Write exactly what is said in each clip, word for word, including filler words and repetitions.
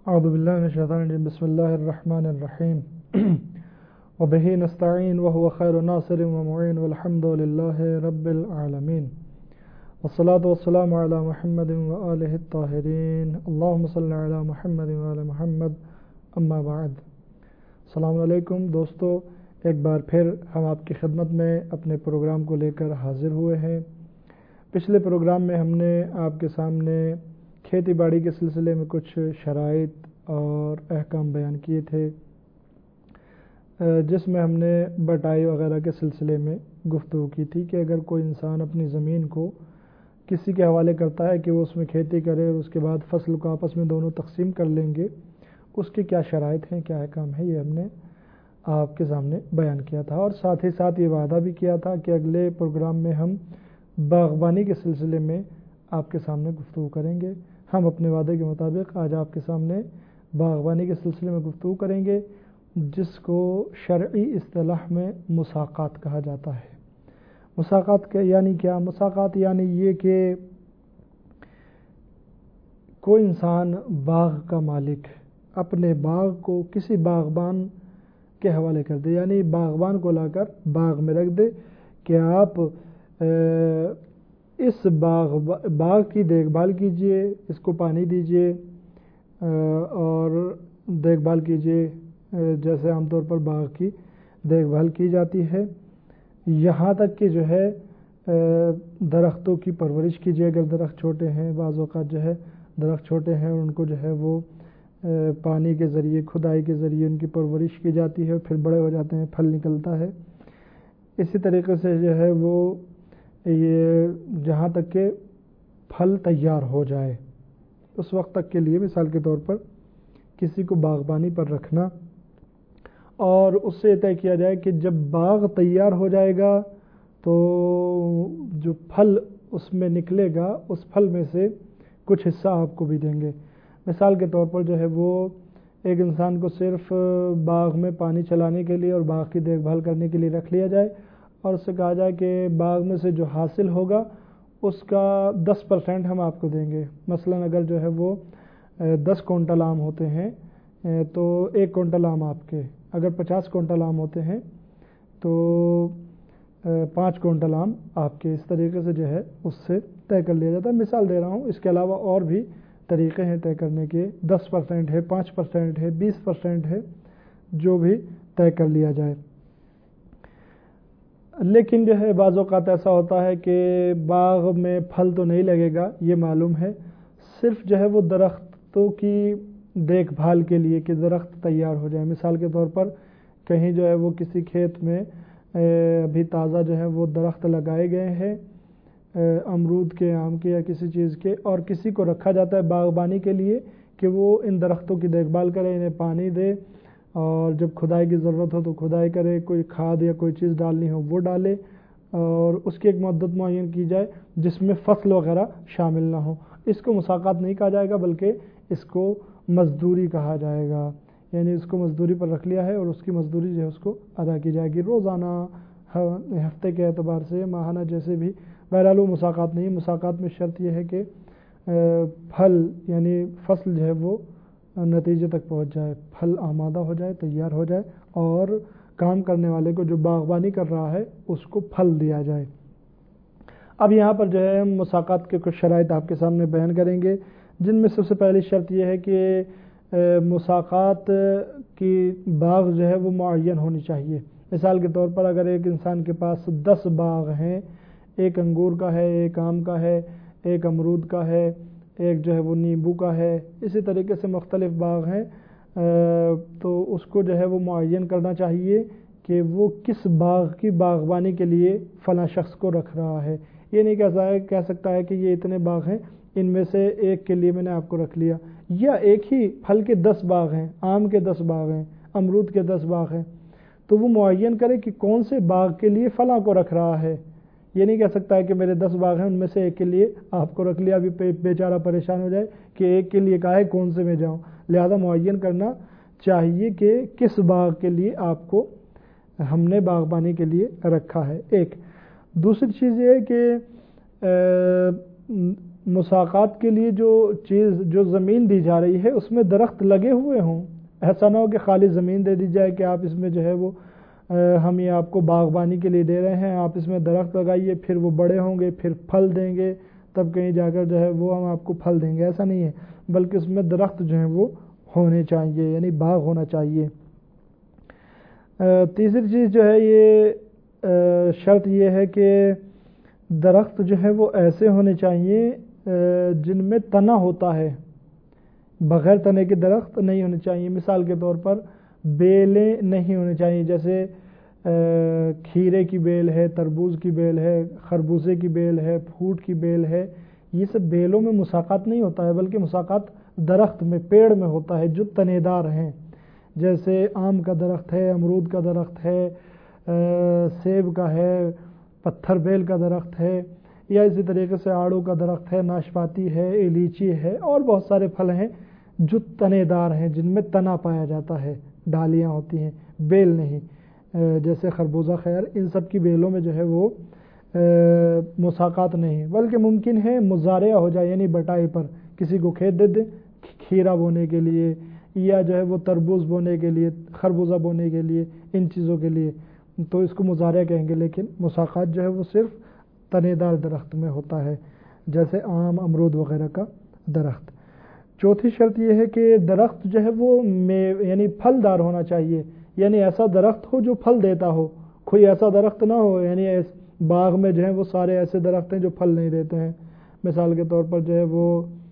اعوذ باللہ من الشیطان الرجیم بسم اللہ الرحمن الرحیم وبہ نستعین وهو خیر ناصر ومعین والحمد للہ رب العالمین والصلاة والسلام علی محمد وآلہ الطاہرین اللہم صلی علی محمد وآل محمد اما بعد۔ السلام علیکم دوستو، ایک بار پھر ہم آپ کی خدمت میں اپنے پروگرام کو لے کر حاضر ہوئے ہیں۔ پچھلے پروگرام میں ہم نے آپ کے سامنے کھیتی باڑی کے سلسلے میں کچھ شرائط اور احکام بیان کیے تھے، جس میں ہم نے بٹائی وغیرہ کے سلسلے میں گفتگو کی تھی کہ اگر کوئی انسان اپنی زمین کو کسی کے حوالے کرتا ہے کہ وہ اس میں کھیتی کرے اور اس کے بعد فصل کو آپس میں دونوں تقسیم کر لیں گے، اس کے کیا شرائط ہیں، کیا احکام ہیں، یہ ہم نے آپ کے سامنے بیان کیا تھا۔ اور ساتھ ہی ساتھ یہ وعدہ بھی کیا تھا کہ اگلے پروگرام میں ہم باغبانی کے سلسلے میں آپ کے سامنے گفتگو کریں گے۔ ہم اپنے وعدے کے مطابق آج آپ کے سامنے باغبانی کے سلسلے میں گفتگو کریں گے، جس کو شرعی اصطلاح میں مساقات کہا جاتا ہے۔ مساقات کا یعنی کیا؟ مساقات یعنی یہ کہ کوئی انسان باغ کا مالک اپنے باغ کو کسی باغبان کے حوالے کر دے، یعنی باغبان کو لا کر باغ میں رکھ دے کہ آپ اس باغ باغ کی دیکھ بھال کیجئے، اس کو پانی دیجئے اور دیکھ بھال کیجئے جیسے عام طور پر باغ کی دیکھ بھال کی جاتی ہے، یہاں تک کہ جو ہے درختوں کی پرورش کیجئے۔ اگر درخت چھوٹے ہیں، بعض اوقات جو ہے درخت چھوٹے ہیں اور ان کو جو ہے وہ پانی کے ذریعے، کھدائی کے ذریعے ان کی پرورش کی جاتی ہے، پھر بڑے ہو جاتے ہیں، پھل نکلتا ہے۔ اسی طریقے سے جو ہے وہ یہ جہاں تک کہ پھل تیار ہو جائے اس وقت تک کے لیے، مثال کے طور پر کسی کو باغبانی پر رکھنا اور اس سے طے کیا جائے کہ جب باغ تیار ہو جائے گا تو جو پھل اس میں نکلے گا اس پھل میں سے کچھ حصہ آپ کو بھی دیں گے۔ مثال کے طور پر جو ہے وہ ایک انسان کو صرف باغ میں پانی چلانے کے لیے اور باغ کی دیکھ بھال کرنے کے لیے رکھ لیا جائے اور اس سے کہا جائے کہ باغ میں سے جو حاصل ہوگا اس کا دس پرسنٹ ہم آپ کو دیں گے۔ مثلا اگر جو ہے وہ دس کونٹل آم ہوتے ہیں تو ایک کونٹل آم آپ کے، اگر پچاس کونٹل آم ہوتے ہیں تو پانچ کونٹل آم آپ کے، اس طریقے سے جو ہے اس سے طے کر لیا جاتا ہے۔ مثال دے رہا ہوں، اس کے علاوہ اور بھی طریقے ہیں طے کرنے کے، دس پرسنٹ ہے، پانچ پرسنٹ ہے، بیس پرسنٹ ہے، جو بھی طے کر لیا جائے۔ لیکن جو ہے بعض اوقات ایسا ہوتا ہے کہ باغ میں پھل تو نہیں لگے گا، یہ معلوم ہے، صرف جو ہے وہ درختوں کی دیکھ بھال کے لیے کہ درخت تیار ہو جائے۔ مثال کے طور پر کہیں جو ہے وہ کسی کھیت میں ابھی تازہ جو ہے وہ درخت لگائے گئے ہیں امرود کے، آم کے یا کسی چیز کے، اور کسی کو رکھا جاتا ہے باغبانی کے لیے کہ وہ ان درختوں کی دیکھ بھال کرے، انہیں پانی دے اور جب کھدائی کی ضرورت ہو تو کھدائی کرے، کوئی کھاد یا کوئی چیز ڈالنی ہو وہ ڈالے، اور اس کی ایک مدت معین کی جائے جس میں فصل وغیرہ شامل نہ ہو۔ اس کو مساقات نہیں کہا جائے گا بلکہ اس کو مزدوری کہا جائے گا، یعنی اس کو مزدوری پر رکھ لیا ہے اور اس کی مزدوری جو ہے اس کو ادا کی جائے گی روزانہ، ہفتے کے اعتبار سے، ماہانہ، جیسے بھی۔ بہرحال وہ مساقات نہیں، مساقات میں شرط یہ ہے کہ پھل یعنی فصل جو ہے وہ نتیجے تک پہنچ جائے، پھل آمادہ ہو جائے، تیار ہو جائے اور کام کرنے والے کو جو باغبانی کر رہا ہے اس کو پھل دیا جائے۔ اب یہاں پر جو ہے ہم مساقات کے کچھ شرائط آپ کے سامنے بیان کریں گے، جن میں سب سے پہلی شرط یہ ہے کہ مساقات کی باغ جو ہے وہ معین ہونی چاہیے۔ مثال کے طور پر اگر ایک انسان کے پاس دس باغ ہیں، ایک انگور کا ہے، ایک آم کا ہے، ایک امرود کا ہے، ایک جو ہے وہ نیمبو کا ہے، اسی طریقے سے مختلف باغ ہیں، تو اس کو جو ہے وہ معین کرنا چاہیے کہ وہ کس باغ کی باغبانی کے لیے فلاں شخص کو رکھ رہا ہے۔ یہ نہیں کہہ سکتا ہے کہ یہ اتنے باغ ہیں، ان میں سے ایک کے لیے میں نے آپ کو رکھ لیا، یا ایک ہی پھل کے دس باغ ہیں، آم کے دس باغ ہیں، امرود کے دس باغ ہیں، تو وہ معین کرے کہ کون سے باغ کے لیے فلاں کو رکھ رہا ہے۔ یہ نہیں کہہ سکتا ہے کہ میرے دس باغ ہیں ان میں سے ایک کے لیے آپ کو رکھ لیا، ابھی بیچارہ پریشان ہو جائے کہ ایک کے لیے کہا ہے کون سے میں جاؤں۔ لہذا معین کرنا چاہیے کہ کس باغ کے لیے آپ کو ہم نے باغبانی کے لیے رکھا ہے۔ ایک دوسری چیز یہ ہے کہ مساقات کے لیے جو چیز جو زمین دی جا رہی ہے اس میں درخت لگے ہوئے ہوں. ایسا نہ ہو کہ خالی زمین دے دی جائے کہ آپ اس میں جو ہے وہ ہم یہ آپ کو باغبانی کے لیے دے رہے ہیں, آپ اس میں درخت لگائیے, پھر وہ بڑے ہوں گے, پھر پھل دیں گے, تب کہیں جا کر جو ہے وہ ہم آپ کو پھل دیں گے. ایسا نہیں ہے, بلکہ اس میں درخت جو ہیں وہ ہونے چاہیے, یعنی باغ ہونا چاہیے. تیسری چیز جو ہے یہ شرط یہ ہے کہ درخت جو ہے وہ ایسے ہونے چاہیے جن میں تنا ہوتا ہے, بغیر تنے کے درخت نہیں ہونے چاہیے. مثال کے طور پر بیلیں نہیں ہونی چاہیے, جیسے کھیرے کی بیل ہے, تربوز کی بیل ہے, خربوزے کی بیل ہے, پھوٹ کی بیل ہے. یہ سب بیلوں میں مساقات نہیں ہوتا ہے, بلکہ مساقات درخت میں, پیڑ میں ہوتا ہے جو تنے دار ہیں. جیسے آم کا درخت ہے, امرود کا درخت ہے, سیب کا ہے, پتھر بیل کا درخت ہے, یا اسی طریقے سے آڑو کا درخت ہے, ناشپاتی ہے, لیچی ہے, اور بہت سارے پھل ہیں جو تنے دار ہیں, جن میں تنا پایا جاتا ہے, ڈالیاں ہوتی ہیں, بیل نہیں. جیسے خربوزہ, خیر, ان سب کی بیلوں میں جو ہے وہ مساقات نہیں, بلکہ ممکن ہے مزارعہ ہو جائے, یعنی بٹائی پر کسی کو کھیت دے دیں کھیرا بونے کے لیے, یا جو ہے وہ تربوز بونے کے لیے, خربوزہ بونے کے لیے, ان چیزوں کے لیے, تو اس کو مزارعہ کہیں گے. لیکن مساقات جو ہے وہ صرف تنے دار درخت میں ہوتا ہے, جیسے آم, امرود وغیرہ کا درخت. چوتھی شرط یہ ہے کہ درخت جو ہے وہ یعنی پھل دار ہونا چاہیے, یعنی ایسا درخت ہو جو پھل دیتا ہو. کوئی ایسا درخت نہ ہو, یعنی باغ میں جو ہے وہ سارے ایسے درخت ہیں جو پھل نہیں دیتے ہیں. مثال کے طور پر جو ہے وہ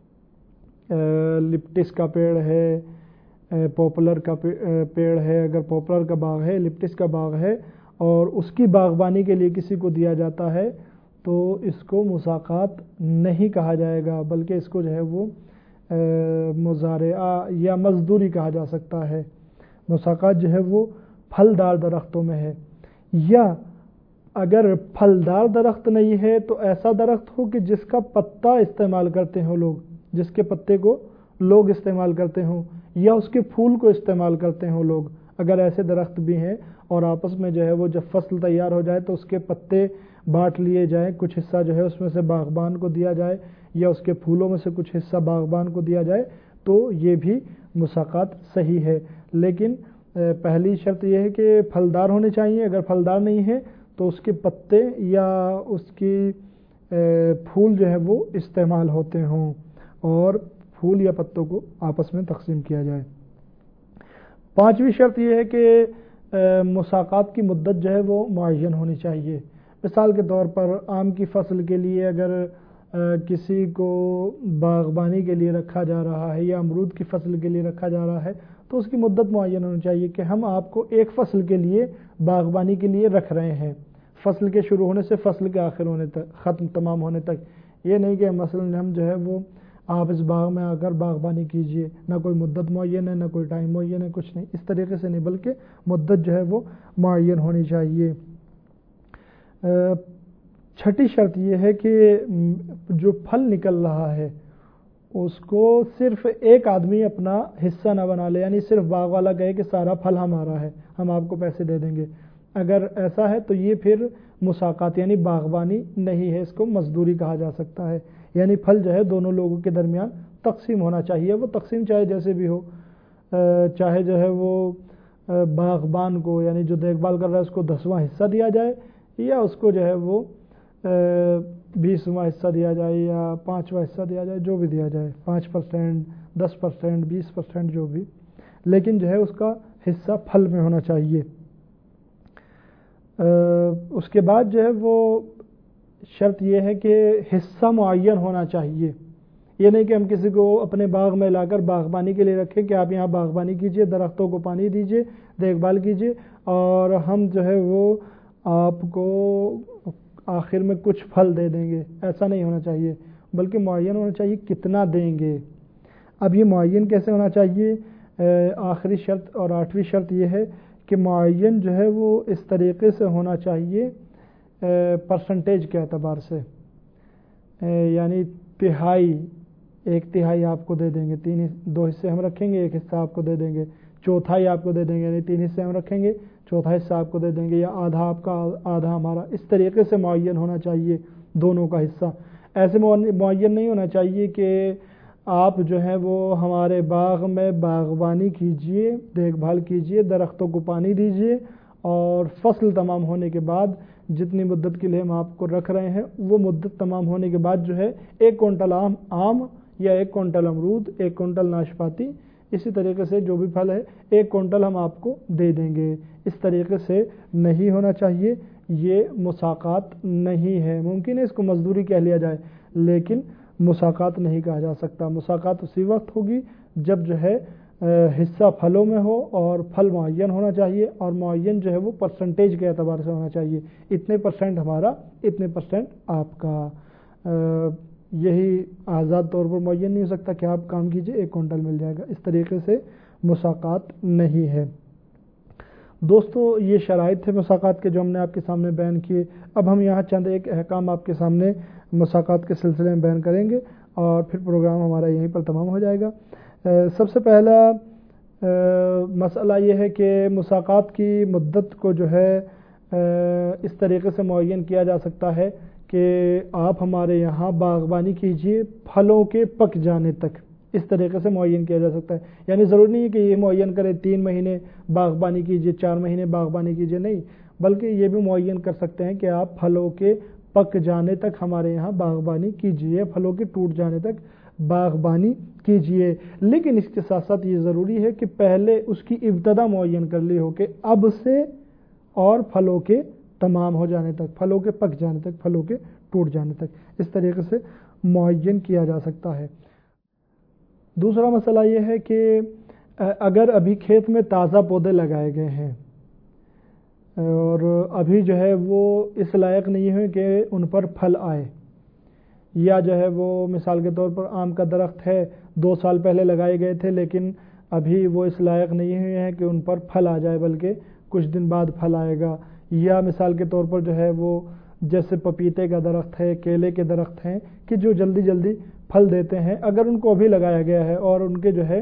لپٹس کا پیڑ ہے, پاپولر کا پیڑ ہے, اگر پاپولر کا باغ ہے, لپٹس کا باغ ہے, اور اس کی باغبانی کے لیے کسی کو دیا جاتا ہے, تو اس کو مساقات نہیں کہا جائے گا, بلکہ اس کو جو ہے وہ مزارعہ یا مزدوری کہا جا سکتا ہے. مساقات جو ہے وہ پھلدار درختوں میں ہے. یا اگر پھلدار درخت نہیں ہے تو ایسا درخت ہو کہ جس کا پتا استعمال کرتے ہوں لوگ, جس کے پتے کو لوگ استعمال کرتے ہوں, یا اس کے پھول کو استعمال کرتے ہوں لوگ. اگر ایسے درخت بھی ہیں اور آپس میں جو ہے وہ جب فصل تیار ہو جائے تو اس کے پتے بانٹ لیے جائیں, کچھ حصہ جو ہے اس میں سے باغبان کو دیا جائے, یا اس کے پھولوں میں سے کچھ حصہ باغبان کو دیا جائے, تو یہ بھی مساقات صحیح ہے. لیکن پہلی شرط یہ ہے کہ پھلدار ہونے چاہیے. اگر پھلدار نہیں ہے تو اس کے پتے یا اس کی پھول جو ہے وہ استعمال ہوتے ہوں, اور پھول یا پتوں کو آپس میں تقسیم کیا جائے. پانچویں شرط یہ ہے کہ مساقات کی مدت جو ہے وہ معین ہونی چاہیے. مثال کے طور پر آم کی فصل کے لیے اگر کسی کو باغبانی کے لیے رکھا جا رہا ہے, یا امرود کی فصل کے لیے رکھا جا رہا ہے, تو اس کی مدت معین ہونی چاہیے کہ ہم آپ کو ایک فصل کے لیے باغبانی کے لیے رکھ رہے ہیں, فصل کے شروع ہونے سے فصل کے آخر ہونے تک, ختم تمام ہونے تک. یہ نہیں کہ مثلا ہم جو ہے وہ آپ اس باغ میں آ کر باغبانی کیجئے, نہ کوئی مدت معین ہے, نہ کوئی ٹائم معین ہے, کچھ نہیں, اس طریقے سے نہیں, بلکہ مدت جو ہے وہ معین ہونی چاہیے. چھٹی شرط یہ ہے کہ جو پھل نکل رہا ہے اس کو صرف ایک آدمی اپنا حصہ نہ بنا لے, یعنی صرف باغ والا کہے کہ سارا پھل ہمارا ہے, ہم آپ کو پیسے دے دیں گے. اگر ایسا ہے تو یہ پھر مساقات یعنی باغبانی نہیں ہے, اس کو مزدوری کہا جا سکتا ہے. یعنی پھل جو ہے دونوں لوگوں کے درمیان تقسیم ہونا چاہیے. وہ تقسیم چاہے جیسے بھی ہو, چاہے جو ہے وہ باغبان کو یعنی جو دیکھ بھال کر رہا ہے اس کو دسواں حصہ دیا جائے, یا اس کو جو ہے وہ بیسواں حصہ دیا جائے, یا پانچواں حصہ دیا جائے, جو بھی دیا جائے, پانچ پرسینٹ, دس پرسینٹ, بیس پرسینٹ, جو بھی, لیکن جو ہے اس کا حصہ پھل میں ہونا چاہیے. اس کے بعد جو ہے وہ شرط یہ ہے کہ حصہ معین ہونا چاہیے. یہ نہیں کہ ہم کسی کو اپنے باغ میں لا کر باغبانی کے لیے رکھیں کہ آپ یہاں باغبانی کیجئے, درختوں کو پانی دیجئے, دیکھ بھال کیجئے, اور ہم جو ہے وہ آپ کو آخر میں کچھ پھل دے دیں گے. ایسا نہیں ہونا چاہیے, بلکہ معین ہونا چاہیے کتنا دیں گے. اب یہ معین کیسے ہونا چاہیے؟ آخری شرط اور آٹھویں شرط یہ ہے کہ معین جو ہے وہ اس طریقے سے ہونا چاہیے پرسنٹیج کے اعتبار سے, یعنی تہائی, ایک تہائی آپ کو دے دیں گے, تین دو حصے ہم رکھیں گے, ایک حصہ آپ کو دے دیں گے, چوتھائی آپ کو دے دیں گے, یعنی تین حصے ہم رکھیں گے, چوتھا حصہ آپ کو دے دیں گے, یا آدھا آپ کا آدھا ہمارا. اس طریقے سے معین ہونا چاہیے دونوں کا حصہ. ایسے معین نہیں ہونا چاہیے کہ آپ جو ہے وہ ہمارے باغ میں باغبانی کیجئے، دیکھ بھال کیجئے، درختوں کو پانی دیجئے، اور فصل تمام ہونے کے بعد جتنی مدت کے لیے ہم آپ کو رکھ رہے ہیں وہ مدت تمام ہونے کے بعد جو ہے ایک کنٹل آم آم یا ایک کنٹل امرود، ایک کنٹل ناشپاتی، اسی طریقے سے جو بھی پھل ہے ایک کنٹل ہم آپ کو دے دیں گے۔ اس طریقے سے نہیں ہونا چاہیے، یہ مساقات نہیں ہے۔ ممکن ہے اس کو مزدوری کہہ لیا جائے، لیکن مساقات نہیں کہا جا سکتا۔ مساقات اسی وقت ہوگی جب جو ہے حصہ پھلوں میں ہو اور پھل معین ہونا چاہیے، اور معین جو ہے وہ پرسنٹیج کے اعتبار سے ہونا چاہیے، اتنے پرسنٹ ہمارا، اتنے پرسنٹ آپ کا۔ یہی آزاد طور پر معین نہیں ہو سکتا کہ آپ کام کیجئے ایک کنٹل مل جائے گا، اس طریقے سے مساقات نہیں ہے۔ دوستو یہ شرائط تھے مساقات کے جو ہم نے آپ کے سامنے بیان کیے۔ اب ہم یہاں چند ایک احکام آپ کے سامنے مساقات کے سلسلے میں بیان کریں گے اور پھر پروگرام ہمارا یہیں پر تمام ہو جائے گا۔ سب سے پہلا مسئلہ یہ ہے کہ مساقات کی مدت کو جو ہے اس طریقے سے معین کیا جا سکتا ہے کہ آپ ہمارے یہاں باغبانی کیجئے پھلوں کے پک جانے تک، اس طریقے سے معین کیا جا سکتا ہے۔ یعنی ضروری نہیں ہے کہ یہ معین کرے تین مہینے باغبانی کیجئے، چار مہینے باغبانی کیجئے، نہیں، بلکہ یہ بھی معین کر سکتے ہیں کہ آپ پھلوں کے پک جانے تک ہمارے یہاں باغبانی کیجئے، پھلوں کے ٹوٹ جانے تک باغبانی کیجئے۔ لیکن اس کے ساتھ ساتھ یہ ضروری ہے کہ پہلے اس کی ابتدا معین کر لی ہو کہ اب سے اور پھلوں کے تمام ہو جانے تک، پھلوں کے پک جانے تک، پھلوں کے ٹوٹ جانے تک، اس طریقے سے معین کیا جا سکتا ہے۔ دوسرا مسئلہ یہ ہے کہ اگر ابھی کھیت میں تازہ پودے لگائے گئے ہیں اور ابھی جو ہے وہ اس لائق نہیں ہے کہ ان پر پھل آئے، یا جو ہے وہ مثال کے طور پر آم کا درخت ہے، دو سال پہلے لگائے گئے تھے لیکن ابھی وہ اس لائق نہیں ہوئے ہیں کہ ان پر پھل آ جائے، بلکہ کچھ دن بعد پھل آئے گا، یا مثال کے طور پر جو ہے وہ جیسے پپیتے کا درخت ہے، کیلے کے درخت ہیں کہ جو جلدی جلدی پھل دیتے ہیں، اگر ان کو ابھی لگایا گیا ہے اور ان کے جو ہے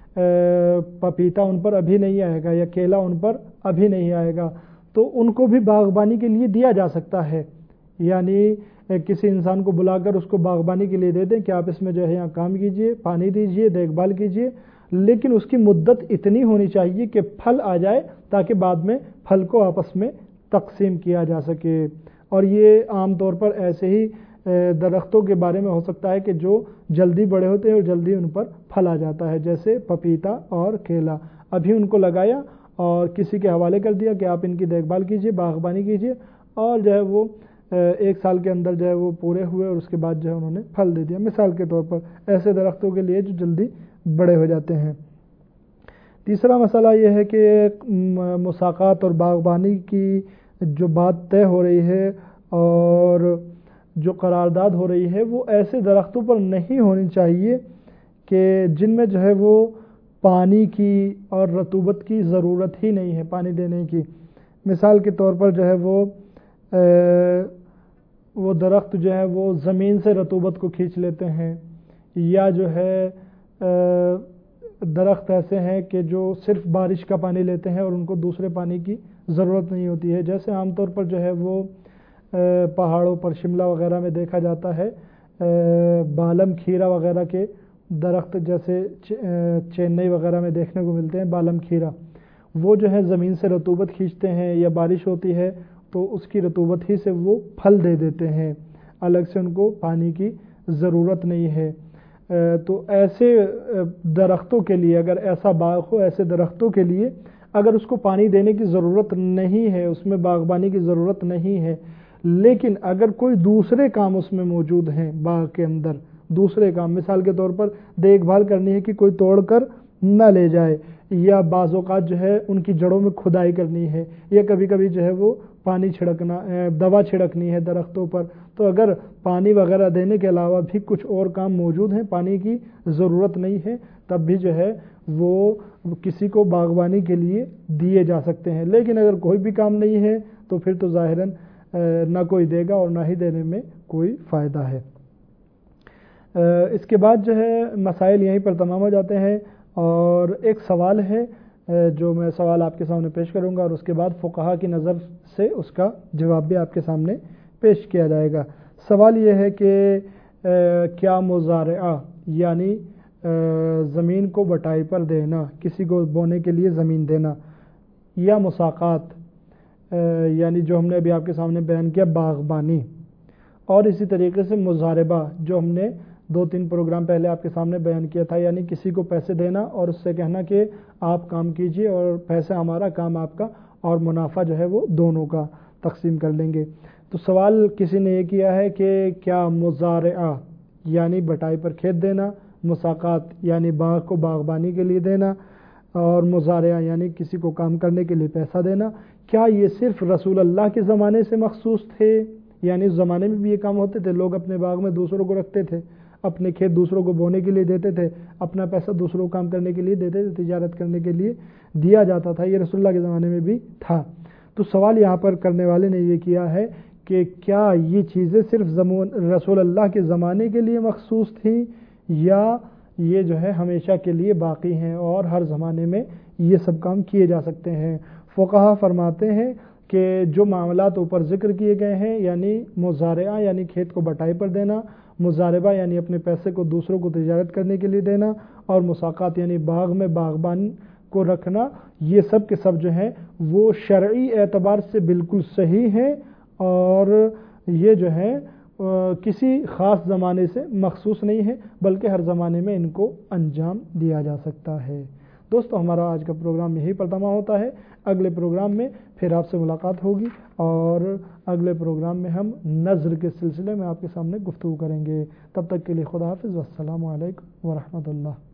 پپیتا ان پر ابھی نہیں آئے گا یا کیلا ان پر ابھی نہیں آئے گا، تو ان کو بھی باغبانی کے لیے دیا جا سکتا ہے۔ یعنی کسی انسان کو بلا کر اس کو باغبانی کے لیے دے دیں کہ آپ اس میں جو ہے یہاں کام کیجئے، پانی دیجئے، دیکھ بھال کیجئے، لیکن اس کی مدت اتنی ہونی چاہیے کہ پھل آ جائے تاکہ بعد میں پھل کو آپس میں تقسیم کیا جا سکے۔ اور یہ عام طور پر ایسے ہی درختوں کے بارے میں ہو سکتا ہے کہ جو جلدی بڑے ہوتے ہیں اور جلدی ان پر پھل آ جاتا ہے، جیسے پپیتا اور کیلا، ابھی ان کو لگایا اور کسی کے حوالے کر دیا کہ آپ ان کی دیکھ بھال کیجئے، باغبانی کیجئے، اور جو ہے وہ ایک سال کے اندر جو ہے وہ پورے ہوئے اور اس کے بعد جو ہے انہوں نے پھل دے دیا، مثال کے طور پر ایسے درختوں کے لیے جو جلدی بڑے ہو جاتے ہیں۔ تیسرا مسئلہ یہ ہے کہ مساقات اور باغبانی کی جو بات طے ہو رہی ہے اور جو قرارداد ہو رہی ہے وہ ایسے درختوں پر نہیں ہونی چاہیے کہ جن میں جو ہے وہ پانی کی اور رطوبت کی ضرورت ہی نہیں ہے، پانی دینے کی۔ مثال کے طور پر جو ہے وہ وہ درخت جو ہے وہ زمین سے رطوبت کو کھینچ لیتے ہیں، یا جو ہے درخت ایسے ہیں کہ جو صرف بارش کا پانی لیتے ہیں اور ان کو دوسرے پانی کی ضرورت نہیں ہوتی ہے، جیسے عام طور پر جو ہے وہ پہاڑوں پر شملہ وغیرہ میں دیکھا جاتا ہے بالم کھیرا وغیرہ کے درخت، جیسے چینئی وغیرہ میں دیکھنے کو ملتے ہیں بالم کھیرا، وہ جو ہے زمین سے رطوبت کھینچتے ہیں، یا بارش ہوتی ہے تو اس کی رطوبت ہی سے وہ پھل دے دیتے ہیں، الگ سے ان کو پانی کی ضرورت نہیں ہے۔ تو ایسے درختوں کے لیے، اگر ایسا باغ ہو، ایسے درختوں کے لیے اگر اس کو پانی دینے کی ضرورت نہیں ہے، اس میں باغبانی کی ضرورت نہیں ہے، لیکن اگر کوئی دوسرے کام اس میں موجود ہیں باغ کے اندر، دوسرے کام مثال کے طور پر دیکھ بھال کرنی ہے کہ کوئی توڑ کر نہ لے جائے، یا بعض اوقات جو ہے ان کی جڑوں میں کھدائی کرنی ہے، یا کبھی کبھی جو ہے وہ پانی چھڑکنا، دوا چھڑکنی ہے درختوں پر، تو اگر پانی وغیرہ دینے کے علاوہ بھی کچھ اور کام موجود ہیں، پانی کی ضرورت نہیں ہے، تب بھی جو ہے وہ کسی کو باغبانی کے لیے دیے جا سکتے ہیں۔ لیکن اگر کوئی بھی کام نہیں ہے تو پھر تو ظاہراً نہ کوئی دے گا اور نہ ہی دینے میں کوئی فائدہ ہے۔ اس کے بعد جو ہے مسائل یہیں پر تمام ہو جاتے ہیں، اور ایک سوال ہے جو میں سوال آپ کے سامنے پیش کروں گا، اور اس کے بعد فقہا کی نظر سے اس کا جواب بھی آپ کے سامنے پیش کیا جائے گا۔ سوال یہ ہے کہ क्या मुज़ारआ यानी ज़मीन को बटाई पर देना, किसी को बोने के लिए ज़मीन देना, या मुसाक़ात यानी जो हमने अभी आपके सामने बयान किया बाग़बानी, और इसी तरीके से मुज़ारबा जो हमने दो तीन प्रोग्राम पहले आपके सामने बयान किया था, यानी किसी को पैसे देना और उससे कहना कि आप काम कीजिए और पैसा हमारा काम आपका, और मुनाफा जो है वो दोनों का तकसीम कर लेंगे। तो सवाल किसी ने ये किया है कि क्या मुज़ारआ यानी बटाई पर खेत देना, मुसाक़ात यानी बाग को बाग़बानी के लिए देना, और मुज़ारआ यानी किसी को काम करने के लिए पैसा देना, क्या ये सिर्फ रसूल अल्लाह के ज़माने से मखसूस थे? यानी उस ज़माने में भी ये काम होते थे, लोग अपने बाग में दूसरों को रखते थे, अपने खेत दूसरों को बोने के लिए देते थे, अपना पैसा दूसरों को काम करने के लिए देते थे, तिजारत करने के लिए दिया जाता था, ये रसूलुल्लाह के ज़माने में भी था। तो सवाल यहाँ पर करने वाले ने ये किया है कि क्या ये चीज़ें सिर्फ रसूल अल्लाह के ज़माने के लिए मखसूस थी, या ये जो है हमेशा के लिए बाकी हैं और हर ज़माने में ये सब काम किए जा सकते हैं। फ़ुक़हा फरमाते हैं कि जो मामलात ऊपर ज़िक्र किए गए हैं, यानी मुज़ारआ यानी खेत को बटाई पर देना, मुज़ारबा यानी अपने पैसे को दूसरों को तिजारत करने के लिए देना, और मुसाक़ात यानी बाग में बाग़बान को रखना, ये सब के सब जो हैं वो शरई एतबार से बिल्कुल सही हैं, और ये जो है किसी ख़ास ज़माने से मखसूस नहीं है, बल्कि हर ज़माने में इनको अंजाम दिया जा सकता है। दोस्तों, हमारा आज का प्रोग्राम यही पर तमाम होता है। अगले प्रोग्राम में फिर आपसे मुलाकात होगी, और अगले प्रोग्राम में हम नज़र के सिलसिले में आपके सामने गुफ्तगू करेंगे। तब तक के लिए खुदा हाफ़िज़, वस्सलामु अलैकुम व रहमतुल्लाह।